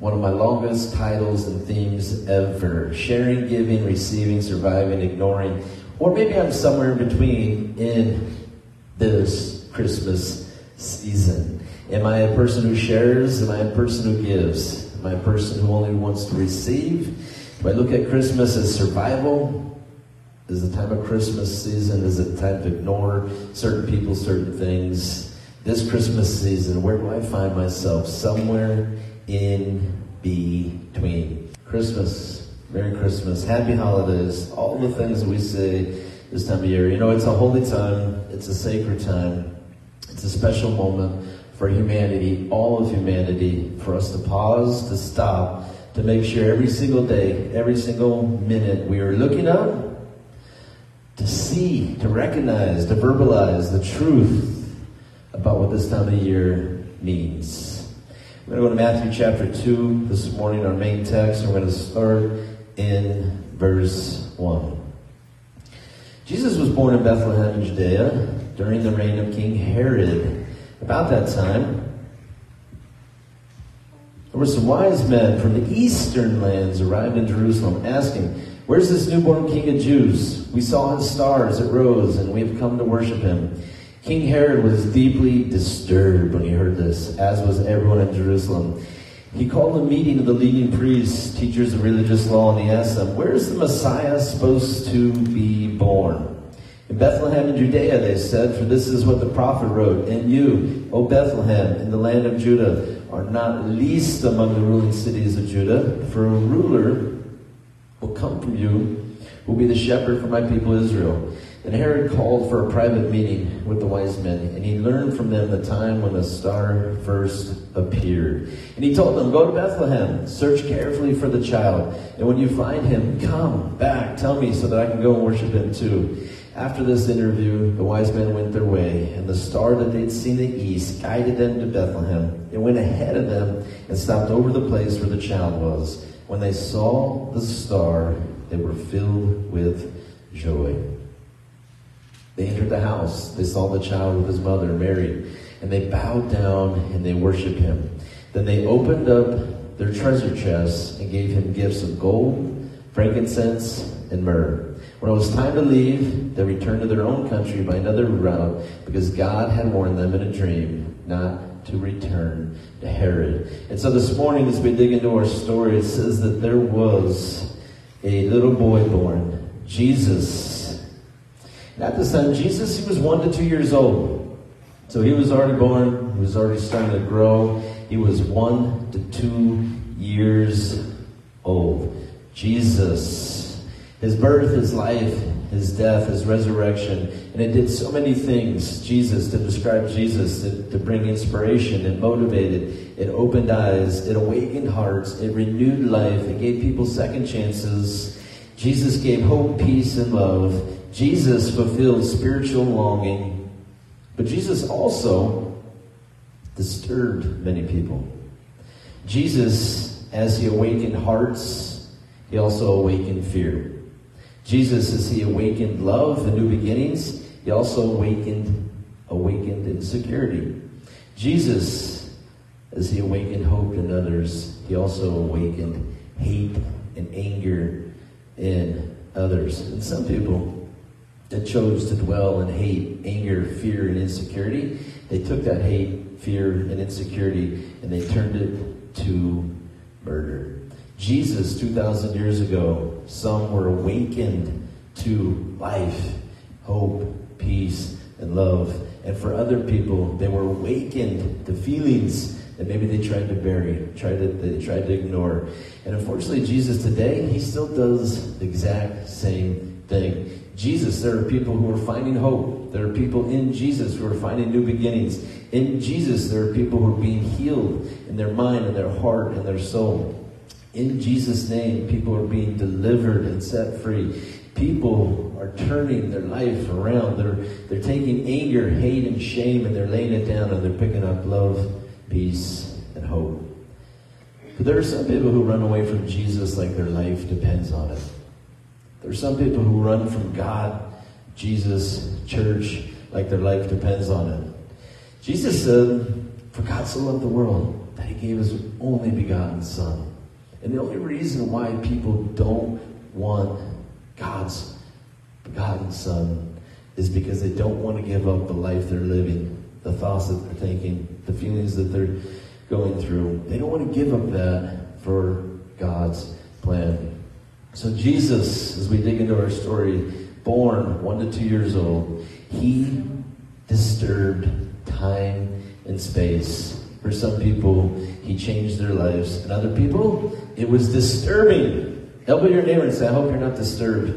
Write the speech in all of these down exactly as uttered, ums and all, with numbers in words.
one of my longest titles and themes ever. Sharing, giving, receiving, surviving, ignoring. Or maybe I'm somewhere in between in this Christmas season. Am I a person who shares? Am I a person who gives? Am I a person who only wants to receive? Do I look at Christmas as survival? Is the time of Christmas season, is it time to ignore certain people, certain things? This Christmas season, where do I find myself? Somewhere in between. Christmas, Merry Christmas, Happy Holidays, all the things that we say this time of year. You know, it's a holy time, it's a sacred time, it's a special moment for humanity, all of humanity, for us to pause, to stop, to make sure every single day, every single minute we are looking up, to see, to recognize, to verbalize the truth about what this time of year means. We're going to go to Matthew chapter two this morning, our main text. We're going to start in verse one. Jesus was born in Bethlehem in Judea during the reign of King Herod. About that time, there were some wise men from the eastern lands arrived in Jerusalem, asking, "Where's this newborn King of Jews? We saw his star as it rose, and we have come to worship him." King Herod was deeply disturbed when he heard this, as was everyone in Jerusalem. He called a meeting of the leading priests, teachers of religious law, and he asked them, "Where is the Messiah supposed to be born?" "In Bethlehem in Judea," they said, "for this is what the prophet wrote. And you, O Bethlehem, in the land of Judah, are not least among the ruling cities of Judah, for a ruler will come from you, who will be the shepherd for my people Israel." And Herod called for a private meeting with the wise men, and he learned from them the time when the star first appeared. And he told them, "Go to Bethlehem, search carefully for the child, and when you find him, come back, tell me, so that I can go and worship him too." After this interview, the wise men went their way, and the star that they'd seen in the east guided them to Bethlehem. It went ahead of them and stopped over the place where the child was. When they saw the star, they were filled with joy. They entered the house. They saw the child with his mother, Mary, and they bowed down and they worshiped him. Then they opened up their treasure chests and gave him gifts of gold, frankincense, and myrrh. When it was time to leave, they returned to their own country by another route, because God had warned them in a dream not to return to Herod. And so this morning, as we dig into our story, it says that there was a little boy born, Jesus. And at this time, Jesus, he was one to two years old. So he was already born. He was already starting to grow. He was one to two years old. Jesus. His birth, his life, his death, his resurrection. And it did so many things, Jesus, to describe Jesus, to, to bring inspiration. It motivated. It opened eyes. It awakened hearts. It renewed life. It gave people second chances. Jesus gave hope, peace, and love. Jesus fulfilled spiritual longing. But Jesus also disturbed many people. Jesus, as he awakened hearts, he also awakened fear. Jesus, as he awakened love and new beginnings, he also awakened, awakened insecurity. Jesus, as he awakened hope in others, he also awakened hate and anger in others. And some people that chose to dwell in hate, anger, fear, and insecurity, they took that hate, fear, and insecurity, and they turned it to murder. Jesus, two thousand years ago, some were awakened to life, hope, peace, and love. And for other people, they were awakened to feelings that maybe they tried to bury, tried to, they tried to ignore. And unfortunately, Jesus today, he still does the exact same thing. Jesus, there are people who are finding hope. There are people in Jesus who are finding new beginnings. In Jesus, there are people who are being healed in their mind and their heart and their soul. In Jesus' name, people are being delivered and set free. People are turning their life around. They're, they're taking anger, hate, and shame, and they're laying it down, and they're picking up love, peace, and hope. But there are some people who run away from Jesus like their life depends on it. There are some people who run from God, Jesus, church, like their life depends on it. Jesus said, "For God so loved the world that he gave his only begotten Son. And the only reason why people don't want God's begotten Son is because they don't want to give up the life they're living, the thoughts that they're thinking, the feelings that they're going through. They don't want to give up that for God's plan. So Jesus, as we dig into our story, born one to two years old, he disturbed time and space. For some people, he changed their lives. And other people, it was disturbing. Help your neighbor and say, I hope you're not disturbed.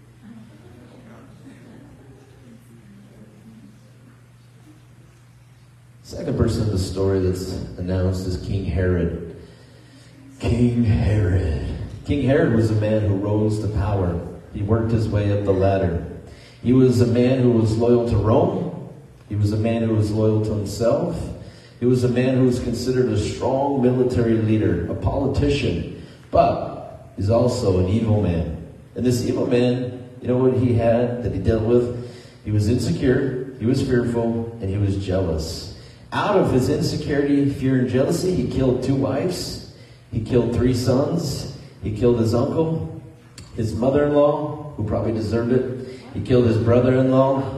Second person in the story that's announced is King Herod. King Herod. King Herod was a man who rose to power. He worked his way up the ladder. He was a man who was loyal to Rome. He was a man who was loyal to himself. He was a man who was considered a strong military leader, a politician, but he's also an evil man. And this evil man, you know what he had that he dealt with? He was insecure, he was fearful, and he was jealous. Out of his insecurity, fear, and jealousy, he killed two wives. He killed three sons. He killed his uncle, his mother-in-law, who probably deserved it. He killed his brother-in-law.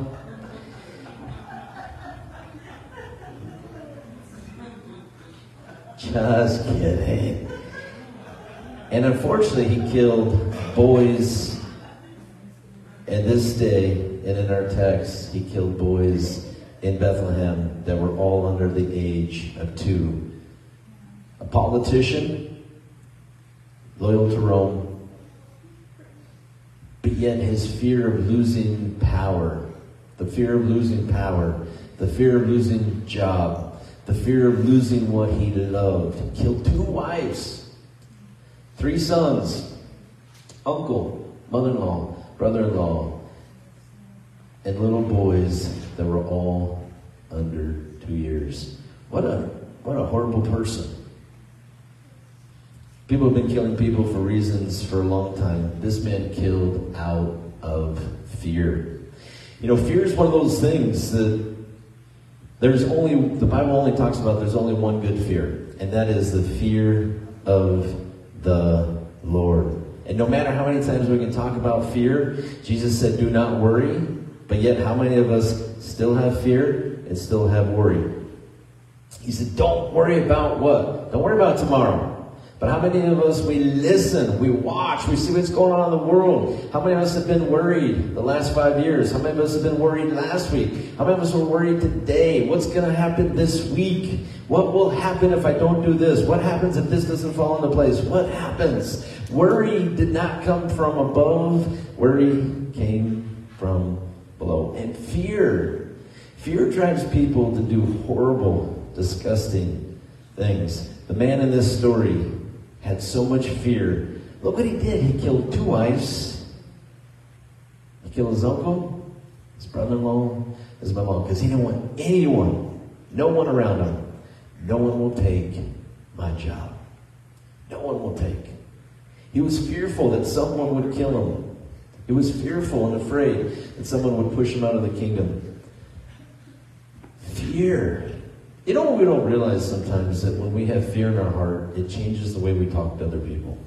Just kidding. And unfortunately, he killed boys. And this day, and in our text, he killed boys in Bethlehem that were all under the age of two. A politician, loyal to Rome, but yet his fear of losing power, the fear of losing power, the fear of losing job, the fear of losing what he loved. He killed two wives, three sons, uncle, mother-in-law, brother-in-law, and little boys that were all under two years. What a what a horrible person. People have been killing people for reasons for a long time. This man killed out of fear. You know, fear is one of those things that there's only, the Bible only talks about there's only one good fear, and that is the fear of the Lord. And no matter how many times we can talk about fear, Jesus said, do not worry. But yet, how many of us still have fear and still have worry? He said, don't worry about what? Don't worry about tomorrow. But how many of us, we listen, we watch, we see what's going on in the world? How many of us have been worried the last five years? How many of us have been worried last week? How many of us were worried today? What's going to happen this week? What will happen if I don't do this? What happens if this doesn't fall into place? What happens? Worry did not come from above. Worry came from below. And fear. Fear drives people to do horrible, disgusting things. The man in this story had so much fear. Look what he did. He killed two wives. He killed his uncle, his brother-in-law, his mother-in-law, because he didn't want anyone, no one around him. No one will take my job. No one will take. He was fearful that someone would kill him. He was fearful and afraid that someone would push him out of the kingdom. Fear. You know what we don't realize sometimes? That when we have fear in our heart, it changes the way we talk to other people.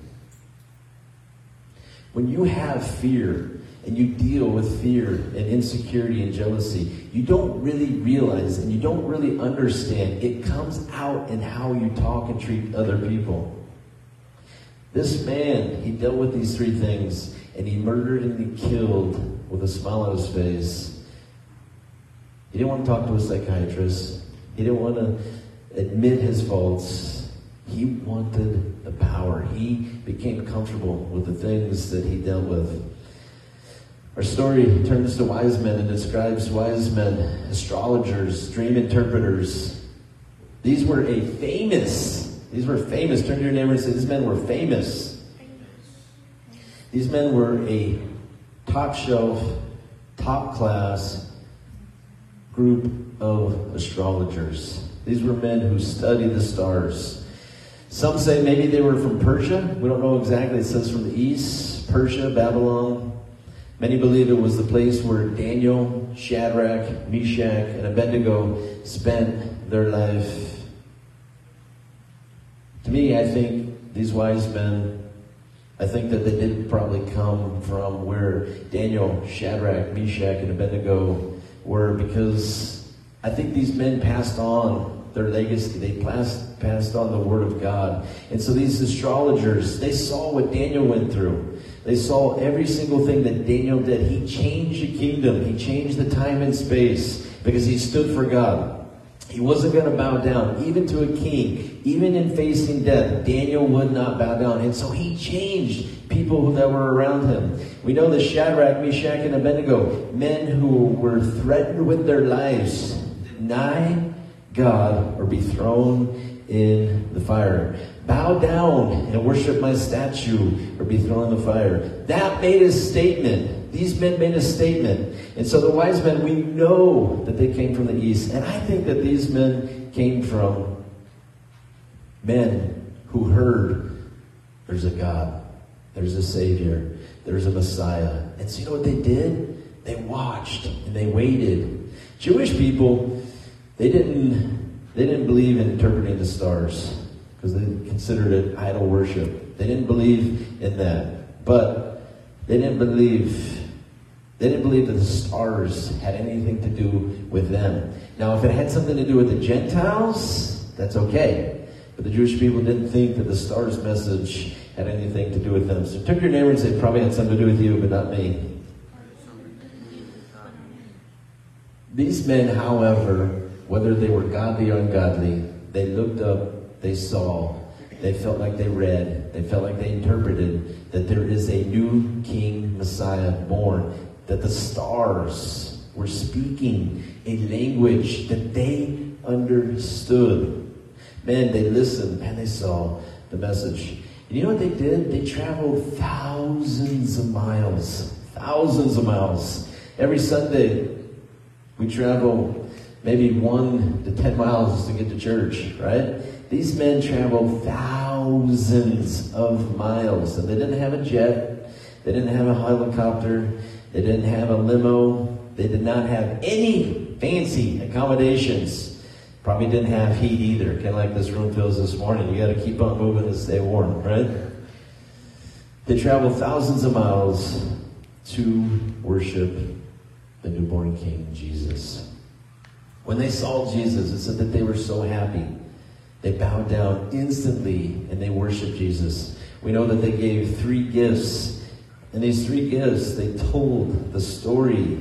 When you have fear and you deal with fear and insecurity and jealousy, you don't really realize and you don't really understand. It comes out in how you talk and treat other people. This man, he dealt with these three things, and he murdered and he killed with a smile on his face. He didn't want to talk to a psychiatrist. He didn't want to admit his faults. He wanted the power. He became comfortable with the things that he dealt with. Our story turns to wise men and describes wise men, astrologers, dream interpreters. These were a famous, these were famous. Turn to your neighbor and say, these men were famous. These men were a top shelf, top class group of astrologers. These were men who studied the stars. Some say maybe they were from Persia. We don't know exactly. It says from the east, Persia, Babylon. Many believe it was the place where Daniel, Shadrach, Meshach, and Abednego spent their life. To me, I think these wise men, I think that they did probably come from where Daniel, Shadrach, Meshach, and Abednego were, because I think these men passed on their legacy. They passed, passed on the word of God. And so these astrologers, they saw what Daniel went through. They saw every single thing that Daniel did. He changed the kingdom. He changed the time and space because he stood for God. He wasn't going to bow down, even to a king. Even in facing death, Daniel would not bow down. And so he changed people that were around him. We know that Shadrach, Meshach, and Abednego, men who were threatened with their lives, deny God or be thrown in the fire. Bow down and worship my statue or be thrown in the fire. That made a statement. These men made a statement. And so the wise men, we know that they came from the east. And I think that these men came from men who heard there's a God, there's a Savior, there's a Messiah. And so you know what they did? They watched and they waited. Jewish people, they didn't, they didn't believe in interpreting the stars because they considered it idol worship. They didn't believe in that. But they didn't believe They didn't believe that the stars had anything to do with them. Now, if it had something to do with the Gentiles, that's okay. But the Jewish people didn't think that the stars' message had anything to do with them. So turn to your neighbor and say, it probably had something to do with you, but not me. These men, however, whether they were godly or ungodly, they looked up, they saw, they felt like they read, they felt like they interpreted that there is a new king, Messiah, born. That the stars were speaking a language that they understood. Man, they listened and they saw the message. And you know what they did? They traveled thousands of miles. Thousands of miles. Every Sunday, we travel maybe one to ten miles to get to church, right? These men traveled thousands of miles. And they didn't have a jet. They didn't have a helicopter. They didn't have a limo. They did not have any fancy accommodations. Probably didn't have heat either. Kind of like this room feels this morning. You got to keep on moving to stay warm, right? They traveled thousands of miles to worship the newborn King, Jesus. When they saw Jesus, it said that they were so happy. They bowed down instantly and they worshiped Jesus. We know that they gave three gifts. And these three gifts, they told the story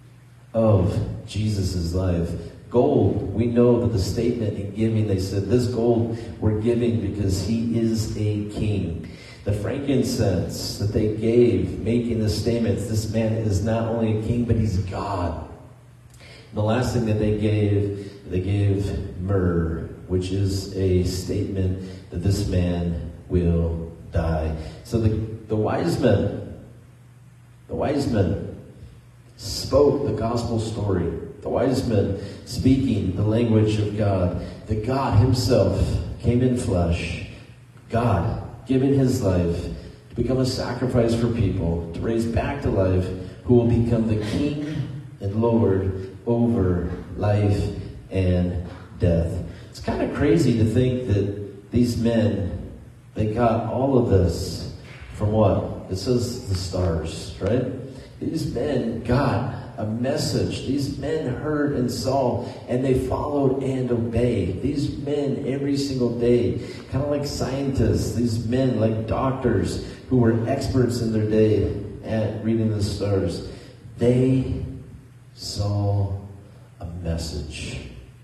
of Jesus' life. Gold, we know that the statement in giving, they said, this gold we're giving because he is a king. The frankincense that they gave, making the statements, this man is not only a king, but he's God. And the last thing that they gave, they gave myrrh, which is a statement that this man will die. So the, the wise men, The wise men spoke the gospel story. The wise men speaking the language of God. That God himself came in flesh. God giving his life to become a sacrifice for people. To raise back to life. Who will become the King and Lord over life and death. It's kind of crazy to think that these men, they got all of this from what? It says the stars, right? These men got a message. These men heard and saw, and they followed and obeyed. These men every single day, kind of like scientists, these men like doctors who were experts in their day at reading the stars, they saw a message.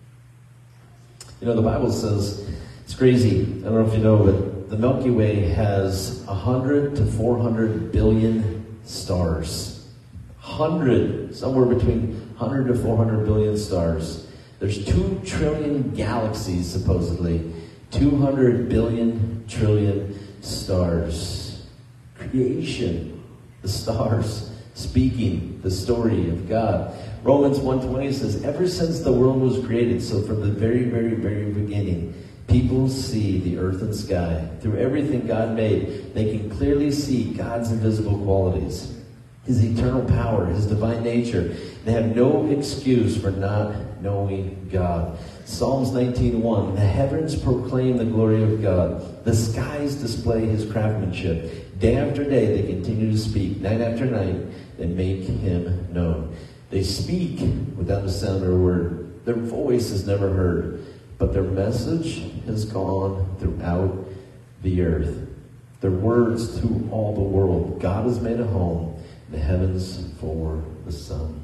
You know, the Bible says, it's crazy, I don't know if you know, but the Milky Way has one hundred to four hundred billion stars. one hundred, somewhere between one hundred to four hundred billion stars. There's two trillion galaxies, supposedly. two hundred billion trillion stars. Creation, the stars, speaking the story of God. Romans one twenty says, ever since the world was created, so from the very, very, very beginning, people see the earth and sky. Through everything God made, they can clearly see God's invisible qualities. His eternal power, His divine nature. They have no excuse for not knowing God. Psalms nineteen one, the heavens proclaim the glory of God. The skies display His craftsmanship. Day after day they continue to speak. Night after night they make Him known. They speak without the sound of a word. Their voice is never heard, but their message has gone throughout the earth. Their words to all the world. God has made a home in the heavens for the sun.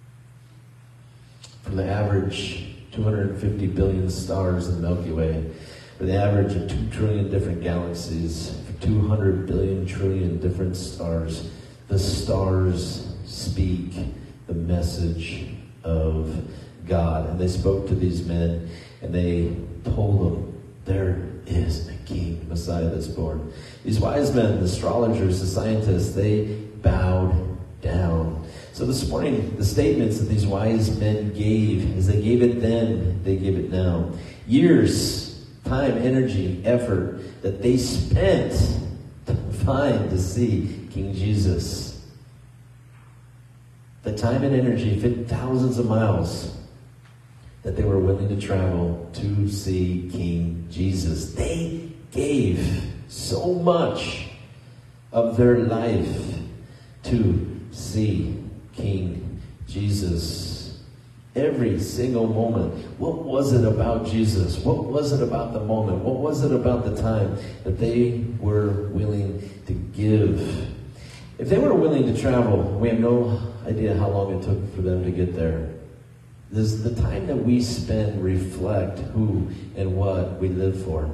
From the average two hundred fifty billion stars in the Milky Way, for the average of two trillion different galaxies, for two hundred billion trillion different stars, the stars speak the message of God. And they spoke to these men, and they told them, there is a king, Messiah that's born. These wise men, the astrologers, the scientists, they bowed down. So this morning, the statements that these wise men gave, as they gave it then, they give it now. Years, time, energy, effort that they spent to find, to see King Jesus. The time and energy fit thousands of miles that they were willing to travel to see King Jesus. They gave so much of their life to see King Jesus. Every single moment. What was it about Jesus? What was it about the moment? What was it about the time that they were willing to give? If they were willing to travel, we have no idea how long it took for them to get there. Does the time that we spend reflect who and what we live for?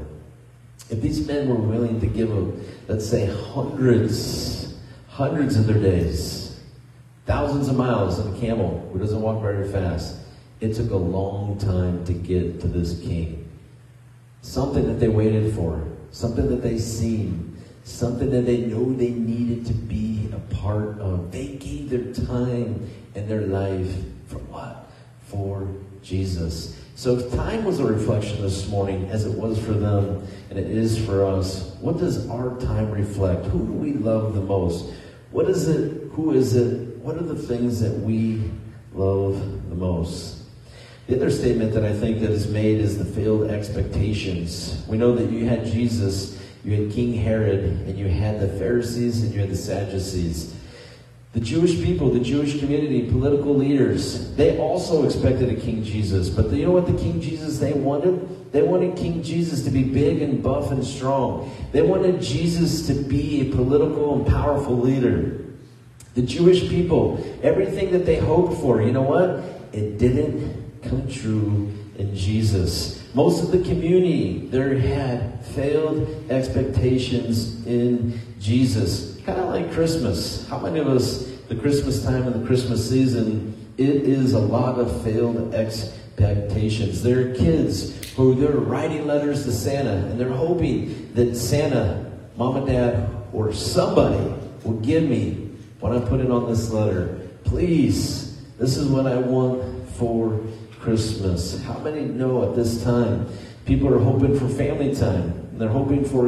If these men were willing to give, a, let's say, hundreds, hundreds of their days, thousands of miles on a camel who doesn't walk very fast, it took a long time to get to this king. Something that they waited for, something that they seen, something that they know they needed to be a part of. They gave their time and their life for what? For Jesus. So if time was a reflection this morning, as it was for them, and it is for us, what does our time reflect? Who do we love the most? What is it? Who is it? What are the things that we love the most? The other statement that I think that is made is the failed expectations. We know that you had Jesus, you had King Herod, and you had the Pharisees, and you had the Sadducees. The Jewish people, the Jewish community, political leaders, they also expected a King Jesus. But you know what the King Jesus they wanted? They wanted King Jesus to be big and buff and strong. They wanted Jesus to be a political and powerful leader. The Jewish people, everything that they hoped for, you know what? It didn't come true in Jesus. Most of the community there had failed expectations in Jesus. Kind of like Christmas. How many of us, the Christmas time and the Christmas season, it is a lot of failed expectations. There are kids who they're writing letters to Santa, and they're hoping that Santa, mom and dad, or somebody will give me what I put in on this letter. Please, this is what I want for Christmas. How many know at this time people are hoping for family time, and they're hoping for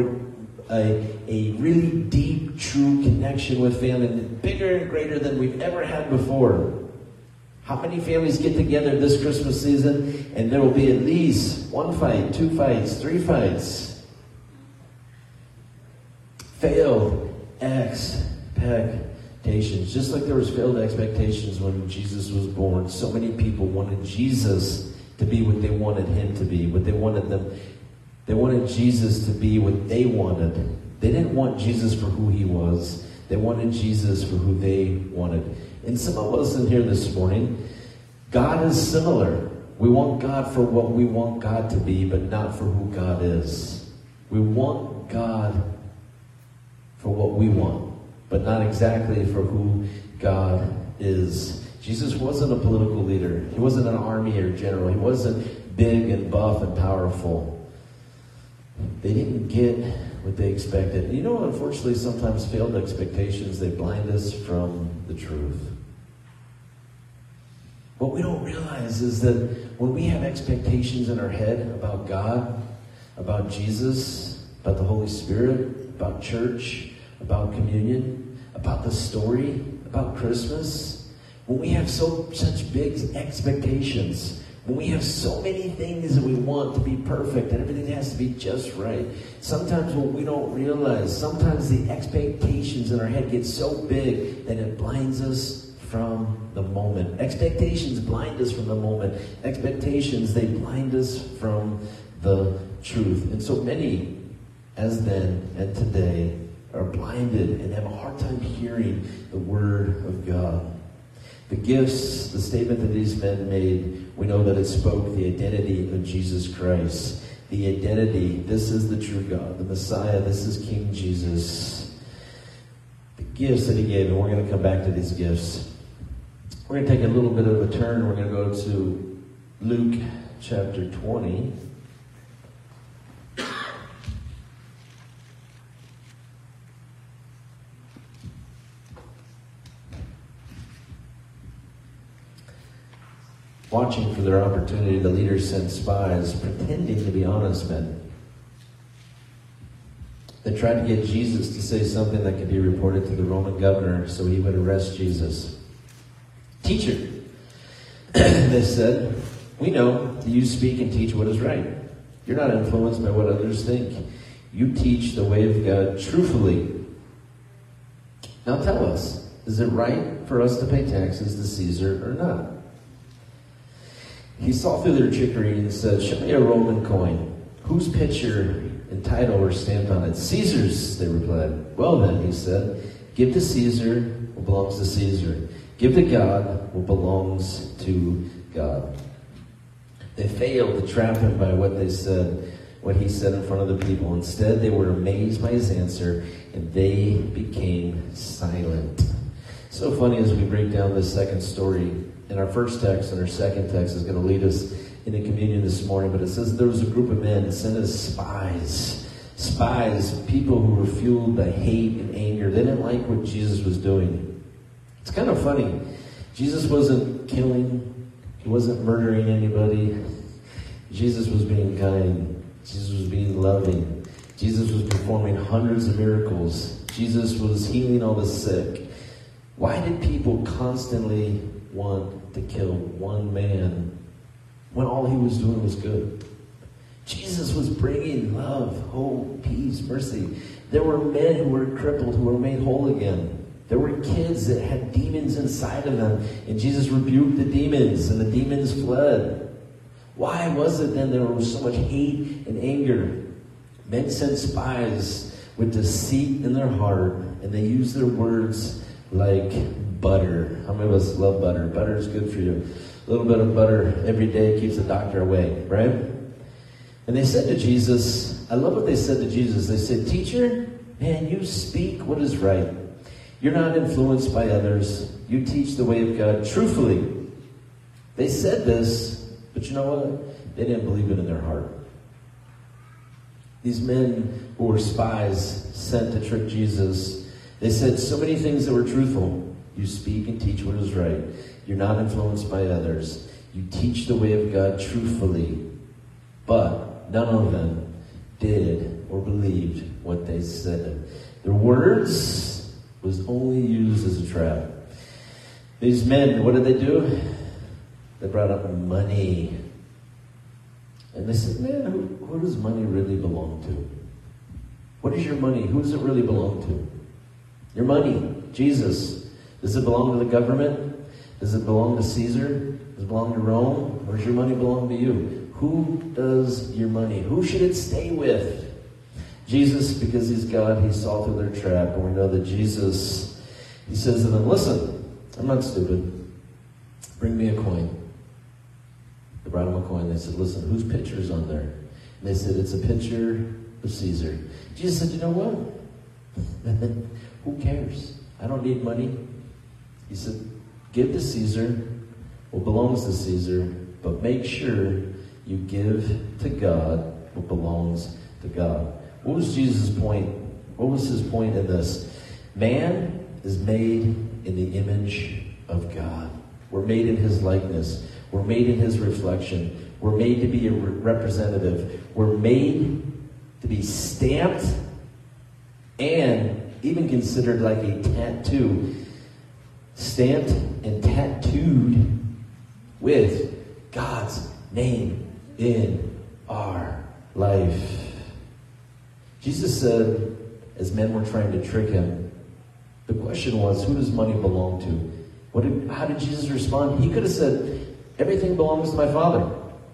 a, a really deep, true connection with family, bigger and greater than we've ever had before. How many families get together this Christmas season and there will be at least one fight, two fights, three fights? Failed expectations. Just like there was failed expectations when Jesus was born, so many people wanted Jesus to be what they wanted him to be, what they wanted them. They wanted Jesus to be what they wanted. They didn't want Jesus for who he was. They wanted Jesus for who they wanted. And some of us in here this morning, God is similar. We want God for what we want God to be, but not for who God is. We want God for what we want, but not exactly for who God is. Jesus wasn't a political leader. He wasn't an army or general. He wasn't big and buff and powerful. They didn't get what they expected. You know, unfortunately, sometimes failed expectations, they blind us from the truth. What we don't realize is that when we have expectations in our head about God, about Jesus, about the Holy Spirit, about church, about communion, about the story, about about Christmas, when we have so such big expectations, when we have so many things that we want to be perfect and everything has to be just right, sometimes what we don't realize, sometimes the expectations in our head get so big that it blinds us from the moment. Expectations blind us from the moment. Expectations, they blind us from the truth. And so many, as then and today, are blinded and have a hard time hearing the word of God. The gifts, the statement that these men made, we know that it spoke the identity of Jesus Christ. The identity, this is the true God, the Messiah, this is King Jesus. The gifts that he gave, and we're going to come back to these gifts. We're going to take a little bit of a turn. We're going to go to Luke chapter twenty. Watching for their opportunity, the leaders sent spies, pretending to be honest men. They tried to get Jesus to say something that could be reported to the Roman governor so he would arrest Jesus. Teacher, they said, we know that you speak and teach what is right. You're not influenced by what others think. You teach the way of God truthfully. Now tell us, is it right for us to pay taxes to Caesar or not? He saw through their trickery and said, show me a Roman coin. Whose picture and title were stamped on it? Caesar's, they replied. Well then, he said, give to Caesar what belongs to Caesar. Give to God what belongs to God. They failed to trap him by what they said, what he said in front of the people. Instead, they were amazed by his answer, and they became silent. So funny as we break down this second story. In our first text and our second text is going to lead us into communion this morning, but it says there was a group of men sent as spies. Spies, people who were fueled by hate and anger. They didn't like what Jesus was doing. It's kind of funny. Jesus wasn't killing. He wasn't murdering anybody. Jesus was being kind. Jesus was being loving. Jesus was performing hundreds of miracles. Jesus was healing all the sick. Why did people constantly want to kill one man when all he was doing was good? Jesus was bringing love, hope, peace, mercy. There were men who were crippled who were made whole again. There were kids that had demons inside of them, and Jesus rebuked the demons, and the demons fled. Why was it then there was so much hate and anger? Men sent spies with deceit in their heart, and they used their words like butter. How many of us love butter? Butter is good for you. A little bit of butter every day keeps the doctor away, right? And they said to Jesus, I love what they said to Jesus. They said, teacher, man, you speak what is right. You're not influenced by others. You teach the way of God truthfully. They said this, but you know what? They didn't believe it in their heart. These men who were spies sent to trick Jesus, they said so many things that were truthful. You speak and teach what is right. You're not influenced by others. You teach the way of God truthfully. But none of them did or believed what they said. Their words was only used as a trap. These men, what did they do? They brought up money. And they said, man, who, who does money really belong to? What is your money? Who does it really belong to? Your money, Jesus. Does it belong to the government? Does it belong to Caesar? Does it belong to Rome? Or does your money belong to you? Who does your money? Who should it stay with? Jesus, because he's God, he saw through their trap. And we know that Jesus, he says to them, listen, I'm not stupid. Bring me a coin. They brought him a coin. They said, listen, whose picture is on there? And they said, it's a picture of Caesar. Jesus said, you know what? Who cares? I don't need money. He said, give to Caesar what belongs to Caesar, but make sure you give to God what belongs to God. What was Jesus' point? What was his point in this? Man is made in the image of God. We're made in his likeness. We're made in his reflection. We're made to be a representative. We're made to be stamped and even considered like a tattoo. stamped and tattooed with God's name in our life. Jesus said, as men were trying to trick him, the question was, who does money belong to? What did, how did Jesus respond? He could have said, everything belongs to my Father.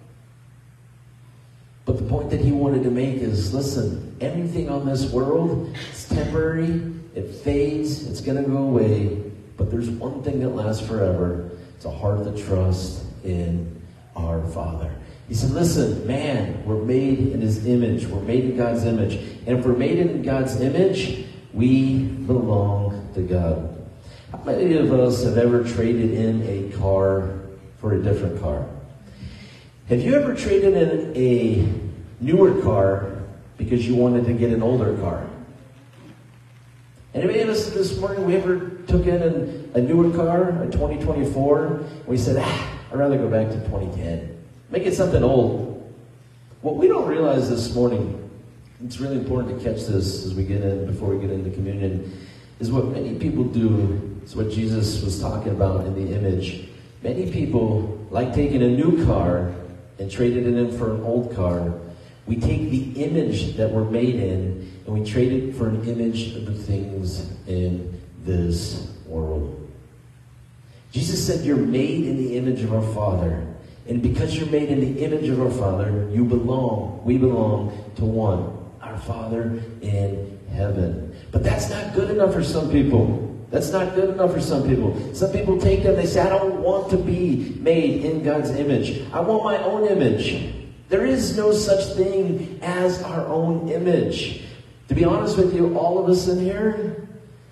But the point that he wanted to make is, listen, everything on this world is temporary, it fades, it's going to go away, but there's one thing that lasts forever. It's a heart that trusts in our Father. He said, listen, man, we're made in his image. We're made in God's image. And if we're made in God's image, we belong to God. How many of us have ever traded in a car for a different car? Have you ever traded in a newer car because you wanted to get an older car? Anybody of us this morning, we ever took in an, a newer car, a twenty twenty-four, and we said, ah, I'd rather go back to twenty ten. Make it something old. What we don't realize this morning, it's really important to catch this as we get in, before we get into communion, is what many people do. It's what Jesus was talking about in the image. Many people like taking a new car and trading it in for an old car. We take the image that we're made in and we trade it for an image of the things in this world. Jesus said you're made in the image of our Father. And because you're made in the image of our Father, you belong, we belong to one, our Father in heaven. But that's not good enough for some people. That's not good enough for some people. Some people take them, they say, I don't want to be made in God's image. I want my own image. There is no such thing as our own image. To be honest with you, all of us in here,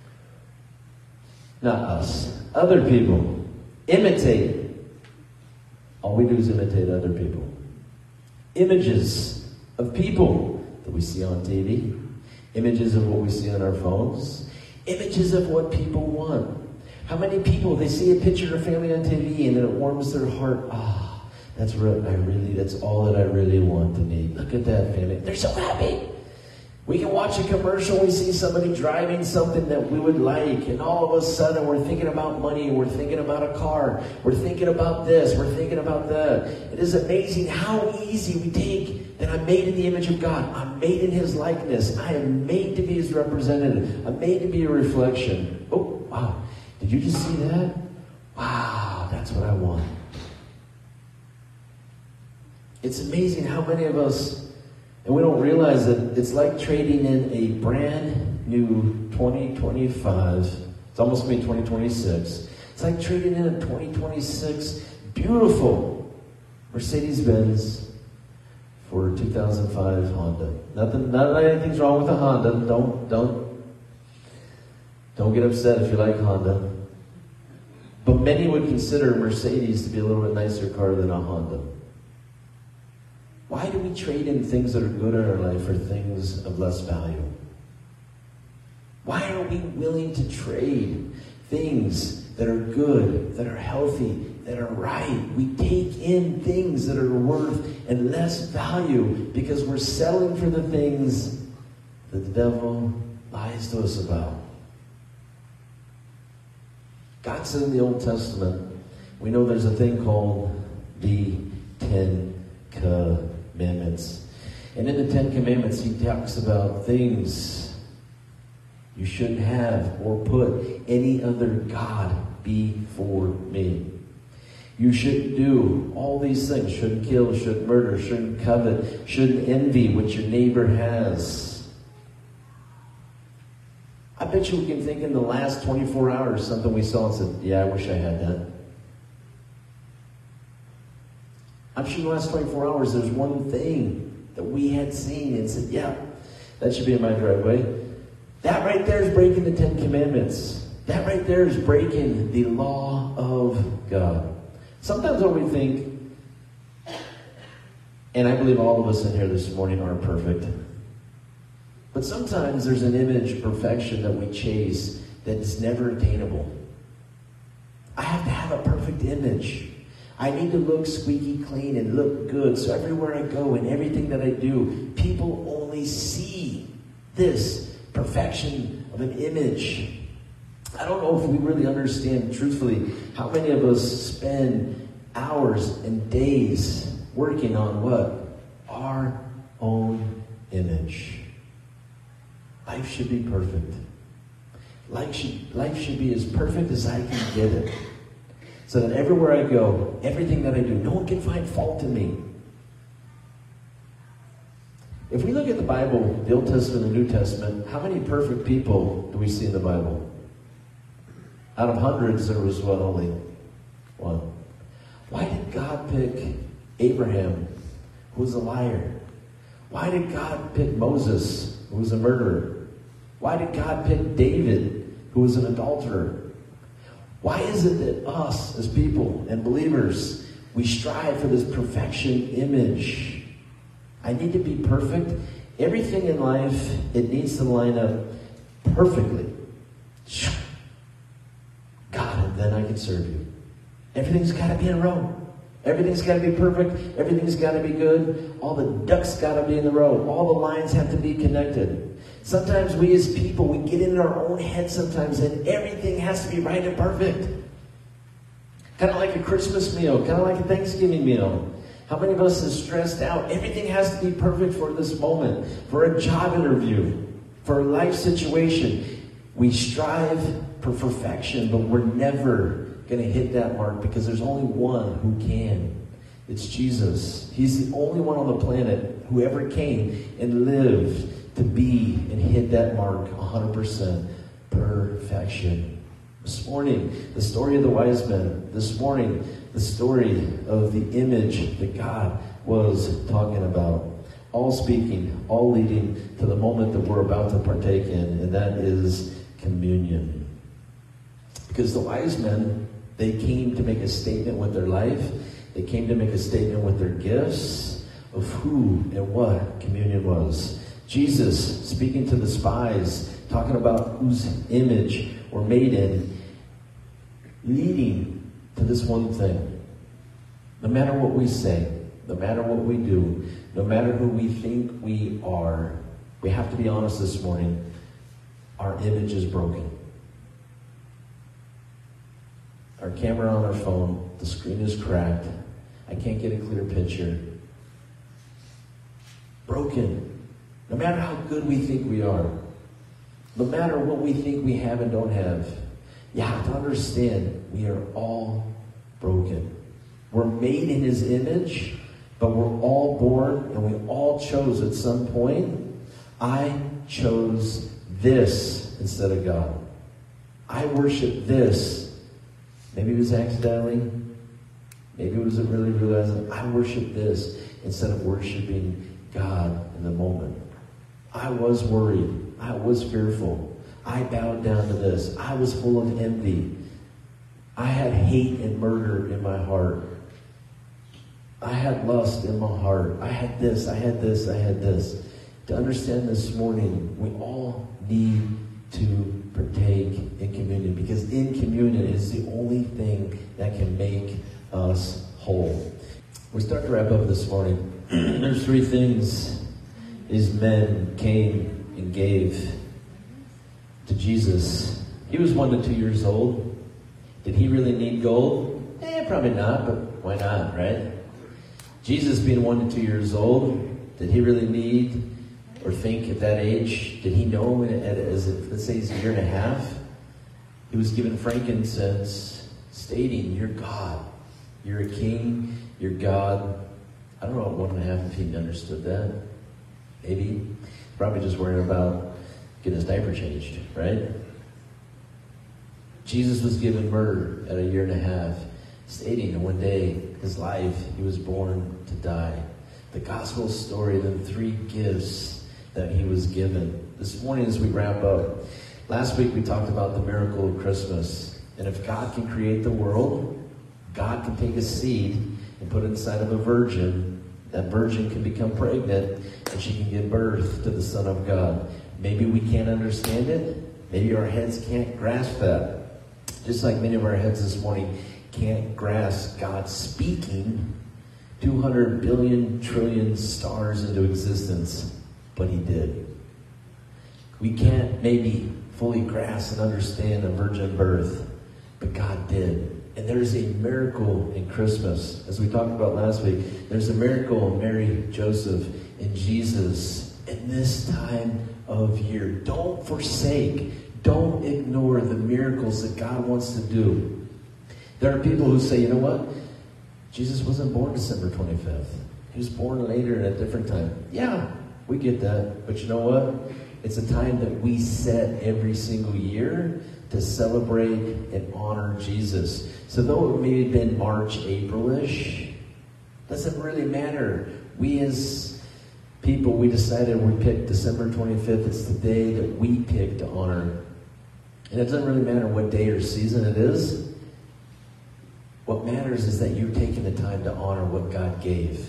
not us, other people, imitate. All we do is imitate other people. Images of people that we see on T V. Images of what we see on our phones. Images of what people want. How many people, they see a picture of family on T V and then it warms their heart. Ah, that's what I really, that's all that I really want to need. Look at that family. They're so happy. We can watch a commercial, we see somebody driving something that we would like, and all of a sudden we're thinking about money, we're thinking about a car, we're thinking about this, we're thinking about that. It is amazing how easy we take that I'm made in the image of God. I'm made in his likeness. I am made to be his representative. I'm made to be a reflection. Oh, wow. Did you just see that? Wow, that's what I want. It's amazing how many of us, and we don't realize that it's like trading in a brand new twenty twenty-five. It's almost going to be twenty twenty-six. It's like trading in a twenty twenty-six beautiful Mercedes-Benz for a two thousand five Honda. Nothing, not that anything's wrong with a Honda. Don't, don't, don't get upset if you like Honda. But many would consider Mercedes to be a little bit nicer car than a Honda. Why do we trade in things that are good in our life for things of less value? Why are we willing to trade things that are good, that are healthy, that are right? We take in things that are worth and less value because we're settling for the things that the devil lies to us about. God said in the Old Testament, we know there's a thing called the Ten Commandments. And in the Ten Commandments, he talks about things you shouldn't have or put any other God before me. You shouldn't do all these things. Shouldn't kill, shouldn't murder, shouldn't covet, shouldn't envy what your neighbor has. I bet you we can think in the last twenty-four hours something we saw and said, yeah, I wish I had that. I'm sure in the last twenty-four hours there's one thing that we had seen and said, yeah, that should be in my driveway. That right there is breaking the Ten Commandments. That right there is breaking the law of God. Sometimes when we think, and I believe all of us in here this morning are perfect, but sometimes there's an image of perfection that we chase that is never attainable. I have to have a perfect image. I need to look squeaky clean and look good. So everywhere I go and everything that I do, people only see this perfection of an image. I don't know if we really understand, truthfully, how many of us spend hours and days working on what? Our own image. Life should be perfect. Life should, life should be as perfect as I can get it. So that everywhere I go, everything that I do, no one can find fault in me. If we look at the Bible, the Old Testament and the New Testament, how many perfect people do we see in the Bible? Out of hundreds, there was what, only one. Why did God pick Abraham, who was a liar? Why did God pick Moses, who was a murderer? Why did God pick David, who was an adulterer? Why is it that us, as people and believers, we strive for this perfection image? I need to be perfect. Everything in life, it needs to line up perfectly. God, and then I can serve you. Everything's got to be in a row. Everything's got to be perfect. Everything's got to be good. All the ducks got to be in the row. All the lines have to be connected. Sometimes we as people, we get in our own head sometimes, and everything has to be right and perfect. Kind of like a Christmas meal. Kind of like a Thanksgiving meal. How many of us is stressed out? Everything has to be perfect for this moment. For a job interview. For a life situation. We strive for perfection, but we're never going to hit that mark because there's only one who can. It's Jesus. He's the only one on the planet who ever came and lived to be and hit that mark one hundred percent perfection. This morning, the story of the wise men. This morning, the story of the image that God was talking about. All speaking, all leading to the moment that we're about to partake in, and that is communion. Because the wise men, they came to make a statement with their life. They came to make a statement with their gifts of who and what communion was. Jesus speaking to the spies, talking about whose image we're made in, leading to this one thing. No matter what we say, no matter what we do, no matter who we think we are, we have to be honest this morning. Our image is broken. Our camera on our phone, the screen is cracked. I can't get a clear picture. Broken. No matter how good we think we are, no matter what we think we have and don't have, you have to understand we are all broken. We're made in His image, but we're all born and we all chose at some point. I chose this instead of God. I worship this. Maybe it was accidentally. Maybe it wasn't really realizing. I worship this instead of worshiping God in the moment. I was worried. I was fearful. I bowed down to this. I was full of envy. I had hate and murder in my heart. I had lust in my heart. I had this, I had this, I had this. To understand this morning, we all need to partake in communion, because in communion is the only thing that can make us whole. We start to wrap up this morning. There's three things these men came and gave to Jesus. He was one to two years old. Did he really need gold? Eh, probably not, but why not, right? Jesus being one to two years old, did he really need or think at that age? Did he know at, as a, let's say he's a year and a half? He was given frankincense, stating, "You're God. You're a king. You're God." I don't know at one and a half if he understood that. Maybe. Probably just worrying about getting his diaper changed, right? Jesus was given myrrh at a year and a half, stating that one day, his life, he was born to die. The gospel story, the three gifts that he was given. This morning as we wrap up, last week we talked about the miracle of Christmas. And if God can create the world, God can take a seed and put it inside of a virgin. That virgin can become pregnant and she can give birth to the Son of God. Maybe we can't understand it. Maybe our heads can't grasp that. Just like many of our heads this morning can't grasp God speaking two hundred billion trillion stars into existence. But he did. We can't maybe fully grasp and understand a virgin birth, but God did. And there's a miracle in Christmas. As we talked about last week, there's a miracle in Mary, Joseph, and Jesus in this time of year. Don't forsake, don't ignore the miracles that God wants to do. There are people who say, you know what? Jesus wasn't born December twenty-fifth. He was born later at a different time. Yeah, we get that. But you know what? It's a time that we set every single year to celebrate and honor Jesus. So though it may have been March, April-ish, doesn't really matter. We as people, we decided we picked December twenty-fifth. It's the day that we picked to honor. And it doesn't really matter what day or season it is. What matters is that you're taking the time to honor what God gave.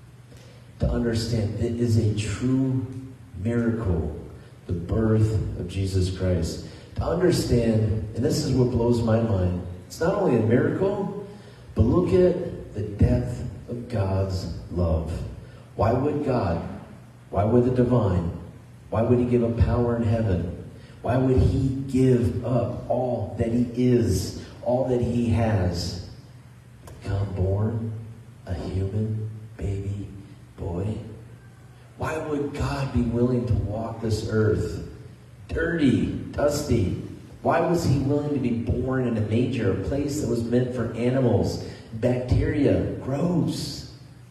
To understand it is a true miracle, the birth of Jesus Christ. To understand, and this is what blows my mind, it's not only a miracle, but look at the depth of God's love. Why would God, why would the divine, why would he give up power in heaven? Why would he give up all that he is, all that he has? Become born a human baby boy? Why would God be willing to walk this earth dirty, dusty? Why was he willing to be born in a manger, a place that was meant for animals, bacteria, gross?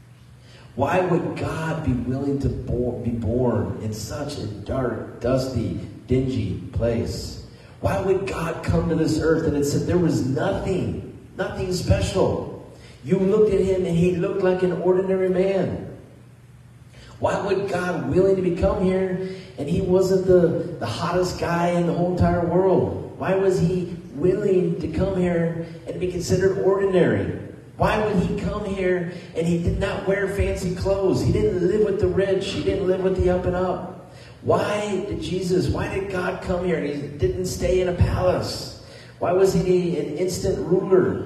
Why would God be willing to bo- be born in such a dark, dusty, dingy place? Why would God come to this earth and it said there was nothing, nothing special? You looked at him and he looked like an ordinary man. Why would God willing to become here and he wasn't the, the hottest guy in the whole entire world? Why was he willing to come here and be considered ordinary? Why would he come here and he did not wear fancy clothes? He didn't live with the rich. He didn't live with the up and up. Why did Jesus, why did God come here and he didn't stay in a palace? Why was he an instant ruler?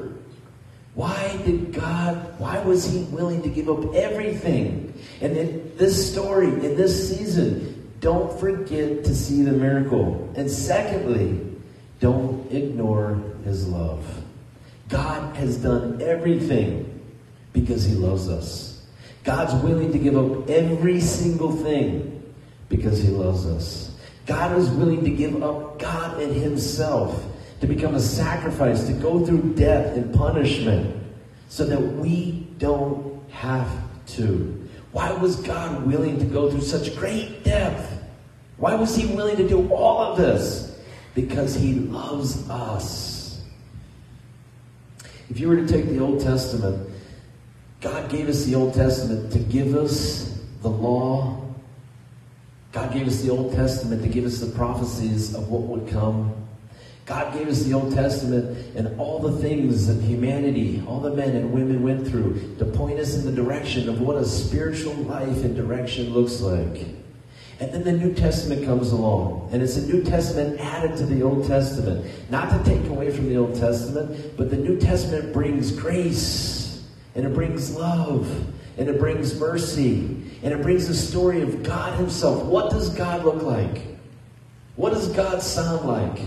Why did God, why was he willing to give up everything? And in this story, in this season, don't forget to see the miracle. And secondly, don't ignore his love. God has done everything because he loves us. God's willing to give up every single thing because he loves us. God is willing to give up God and himself to become a sacrifice, to go through death and punishment so that we don't have to. Why was God willing to go through such great depth? Why was he willing to do all of this? Because he loves us. If you were to take the Old Testament, God gave us the Old Testament to give us the law. God gave us the Old Testament to give us the prophecies of what would come. God gave us the Old Testament and all the things that humanity, all the men and women went through to point us in the direction of what a spiritual life and direction looks like. And then the New Testament comes along, and it's a New Testament added to the Old Testament. Not to take away from the Old Testament, but the New Testament brings grace, and it brings love, and it brings mercy, and it brings the story of God himself. What does God look like? What does God sound like?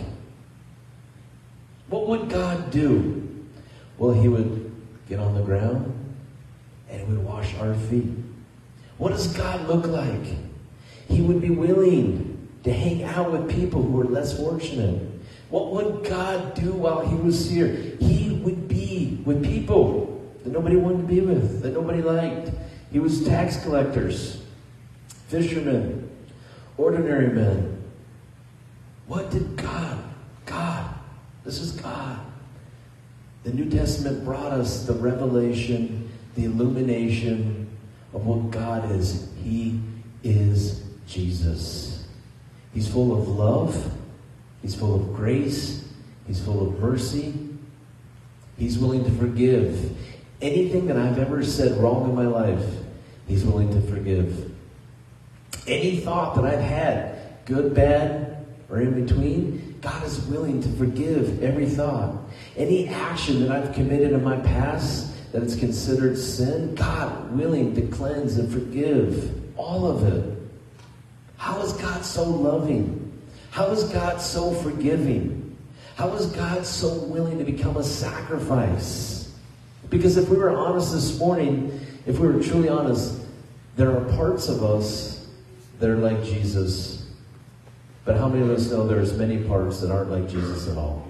What would God do? Well, he would get on the ground and he would wash our feet. What does God look like? He would be willing to hang out with people who were less fortunate. What would God do while he was here? He would be with people that nobody wanted to be with, that nobody liked. He was tax collectors, fishermen, ordinary men. What did God, God, this is God. The New Testament brought us the revelation, the illumination of what God is. He is Jesus. He's full of love. He's full of grace. He's full of mercy. He's willing to forgive. Anything that I've ever said wrong in my life, he's willing to forgive. Any thought that I've had, good, bad, or in between, God is willing to forgive every thought. Any action that I've committed in my past that is considered sin, God willing to cleanse and forgive all of it. How is God so loving? How is God so forgiving? How is God so willing to become a sacrifice? Because if we were honest this morning, if we were truly honest, there are parts of us that are like Jesus. But how many of us know there's many parts that aren't like Jesus at all?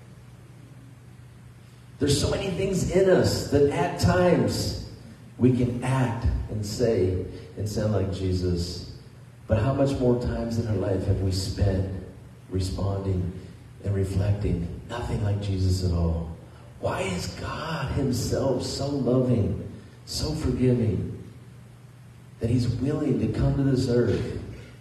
There's so many things in us that at times we can act and say and sound like Jesus. But how much more times in our life have we spent responding and reflecting? Nothing like Jesus at all. Why is God himself so loving, so forgiving, that he's willing to come to this earth and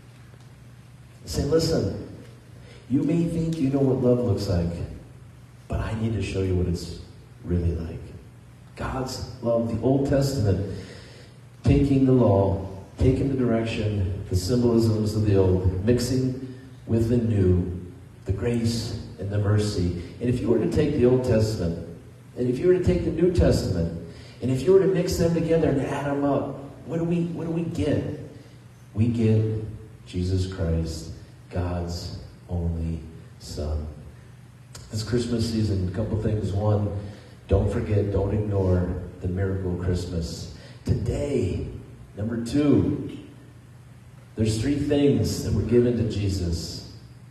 say, listen, you may think you know what love looks like, but I need to show you what it's really like. God's love, the Old Testament, taking the law, taking the direction, the symbolisms of the old, mixing with the new, the grace and the mercy. And if you were to take the Old Testament, and if you were to take the New Testament, and if you were to mix them together and add them up, what do we what do we get? We get Jesus Christ, God's only Son. This Christmas season, a couple things. One, don't forget, don't ignore the miracle of Christmas. Today, number two, there's three things that were given to Jesus.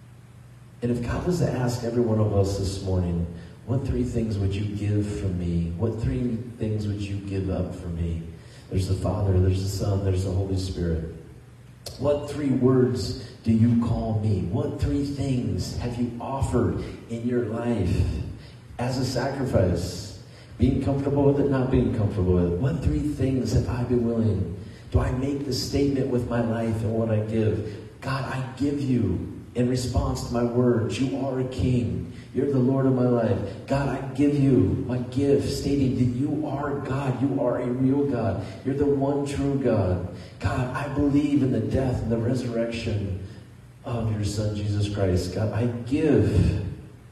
And if God was to ask every one of us this morning, what three things would you give for me? What three things would you give up for me? There's the Father, there's the Son, there's the Holy Spirit. What three words do you call me? What three things have you offered in your life as a sacrifice? Being comfortable with it, not being comfortable with it. What three things have I been willing? Do I make the statement with my life and what I give? God, I give you, in response to my words, you are a king. You're the Lord of my life. God, I give you my gift, stating that you are God. You are a real God. You're the one true God. God, I believe in the death and the resurrection of your Son, Jesus Christ. God, I give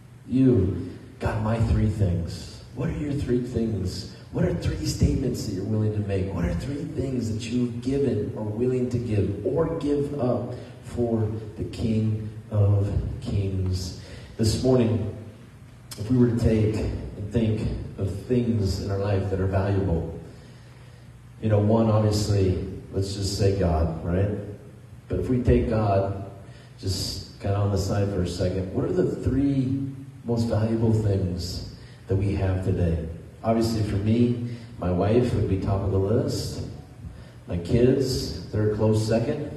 you, God, my three things. What are your three things? What are three statements that you're willing to make? What are three things that you've given or willing to give or give up for the King of Kings? This morning, if we were to take and think of things in our life that are valuable, you know, one, obviously, let's just say God, right? But if we take God, just kind of on the side for a second, what are the three most valuable things that we have today? Obviously, for me, my wife would be top of the list. My kids, they're a close second.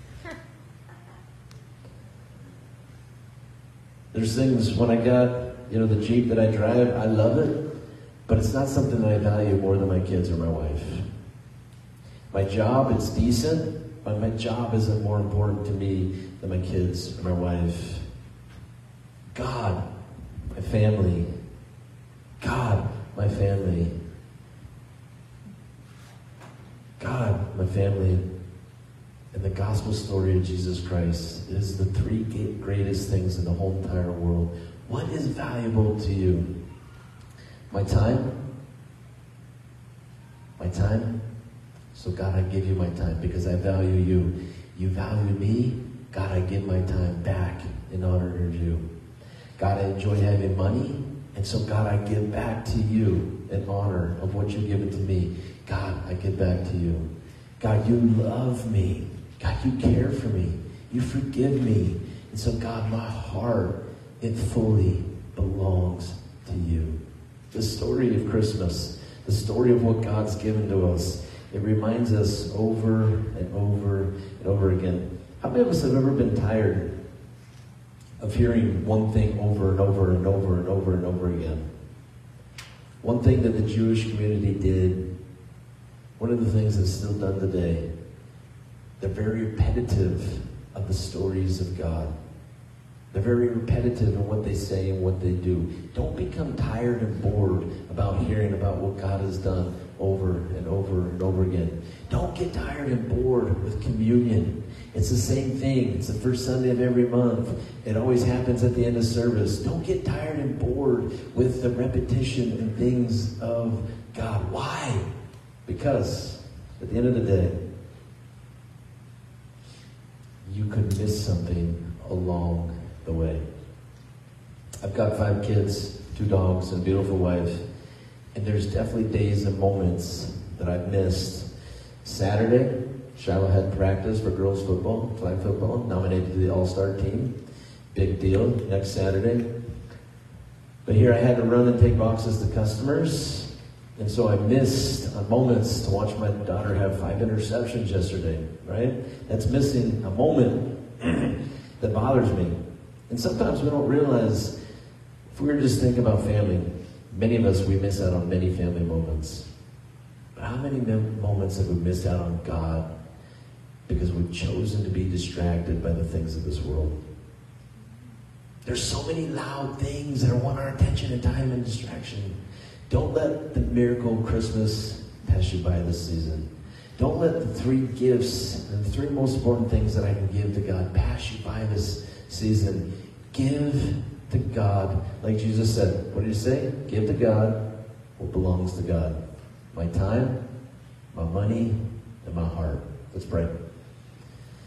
There's things, when I got, you know, the Jeep that I drive, I love it, but it's not something that I value more than my kids or my wife. My job, it's decent, but my job isn't more important to me than my kids or my wife. God, my family. God, my family. God, my family. And the gospel story of Jesus Christ is the three greatest things in the whole entire world. What is valuable to you? My time? My time? So God, I give you my time because I value you. You value me? God, I give my time back in honor of you. God, I enjoy having money. And so God, I give back to you in honor of what you've given to me. God, I give back to you. God, you love me. God, you care for me. You forgive me. And so, God, my heart, it fully belongs to you. The story of Christmas, the story of what God's given to us, it reminds us over and over and over again. How many of us have ever been tired of hearing one thing over and over and over and over and over again? One thing that the Jewish community did, one of the things that's still done today, they're very repetitive of the stories of God. They're very repetitive in what they say and what they do. Don't become tired and bored about hearing about what God has done over and over and over again. Don't get tired and bored with communion. It's the same thing. It's the first Sunday of every month. It always happens at the end of service. Don't get tired and bored with the repetition and things of God. Why? Because at the end of the day, you could miss something along the way. I've got five kids, two dogs, and a beautiful wife, and there's definitely days and moments that I've missed. Saturday, Shiloh had practice for girls football, flag football, nominated to the all-star team. Big deal, next Saturday. But here I had to run and take boxes to customers, and so I missed moments to watch my daughter have five interceptions yesterday, right? That's missing a moment that bothers me. And sometimes we don't realize, if we were just thinking about family, many of us, we miss out on many family moments. But how many moments have we missed out on God because we've chosen to be distracted by the things of this world? There's so many loud things that want our attention and time and distraction. Don't let the miracle of Christmas pass you by this season. Don't let the three gifts and the three most important things that I can give to God pass you by this season. Give to God, like Jesus said. What did he say? Give to God what belongs to God. My time, my money, and my heart. Let's pray.